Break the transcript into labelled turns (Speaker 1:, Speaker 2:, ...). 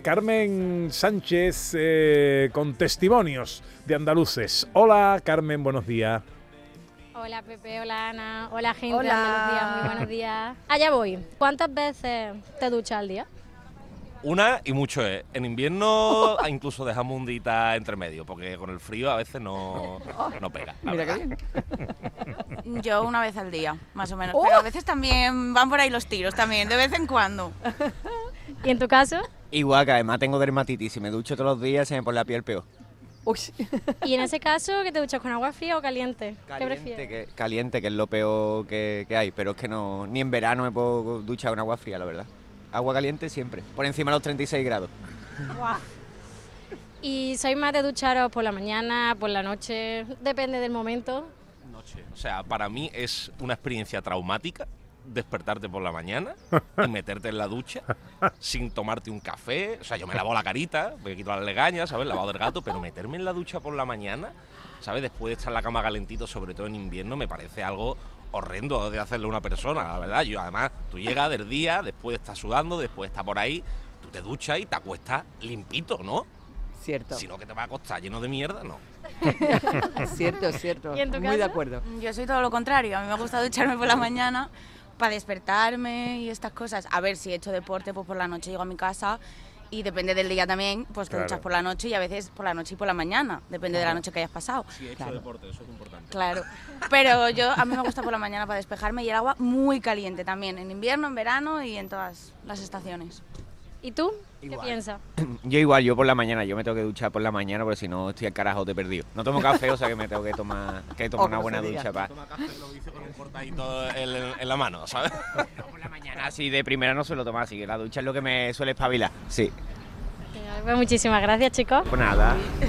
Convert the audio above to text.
Speaker 1: Carmen Sánchez con testimonios de andaluces. Hola Carmen, buenos días.
Speaker 2: Hola Pepe, hola Ana, hola gente
Speaker 3: Hola.
Speaker 2: de Andalucía, muy buenos días. Allá voy. ¿Cuántas veces te duchas al día?
Speaker 4: Una y mucho es. En invierno incluso dejamos un día entre medio, porque con el frío a veces no pega.
Speaker 3: Mira qué bien.
Speaker 5: Yo una vez al día, más o menos. Pero a veces también van por ahí los tiros, también, de vez en cuando.
Speaker 2: ¿Y en tu caso?
Speaker 6: Igual que además tengo dermatitis, si me ducho todos los días se me pone la piel peor.
Speaker 3: Uy.
Speaker 2: ¿Y en ese caso que te duchas con agua fría o caliente? ¿Qué prefieres?
Speaker 6: Caliente, que es lo peor que hay, pero es que no, ni en verano me puedo duchar con agua fría, la verdad. Agua caliente siempre, por encima de los 36 grados.
Speaker 2: Guau. ¿Y sois más de ducharos por la mañana, por la noche? Depende del momento.
Speaker 4: Noche. O sea, para mí es una experiencia traumática despertarte por la mañana y meterte en la ducha sin tomarte un café. O sea, yo me lavo la carita, me quito las legañas, ¿sabes? Lavado del gato, pero meterme en la ducha por la mañana, ¿sabes? Después de estar en la cama calentito, sobre todo en invierno, me parece algo horrendo de hacerle a una persona, la verdad. Yo además, tú llegas del día, después estás sudando, después estás por ahí, tú te duchas y te acuestas limpito, ¿no?
Speaker 3: Cierto.
Speaker 4: Si no, que te va a acostar lleno de mierda, no.
Speaker 3: Cierto, cierto.
Speaker 2: ¿Y en tu
Speaker 3: Muy de
Speaker 2: caso?
Speaker 3: acuerdo.
Speaker 5: Yo soy todo lo contrario, a mí me gusta ducharme por la mañana para despertarme y estas cosas. A ver, si he hecho deporte, pues por la noche llego a mi casa y depende del día también, pues te
Speaker 1: Claro.
Speaker 5: duchas por la noche y a veces por la noche y por la mañana, depende de la noche que hayas pasado.
Speaker 4: Sí, he hecho
Speaker 3: Claro.
Speaker 4: deporte, eso es importante.
Speaker 5: Claro, pero a mí me gusta por la mañana para despejarme y el agua muy caliente también, en invierno, en verano y en todas las estaciones.
Speaker 2: ¿Y tú? ¿Qué
Speaker 6: Igual.
Speaker 2: piensas?
Speaker 6: Yo por la mañana, yo me tengo que duchar por la mañana porque si no estoy al carajo de perdido. No tomo café, o sea que me tengo que tomar
Speaker 3: O
Speaker 6: una
Speaker 3: como
Speaker 6: buena
Speaker 3: se diga.
Speaker 6: ducha para...
Speaker 4: Toma café y lo dice con un cortadito en la mano, ¿sabes?
Speaker 6: Por la mañana, así de primera no suelo tomar, así que la ducha es lo que me suele espabilar. Sí.
Speaker 2: Pues muchísimas gracias, chicos.
Speaker 6: Pues nada.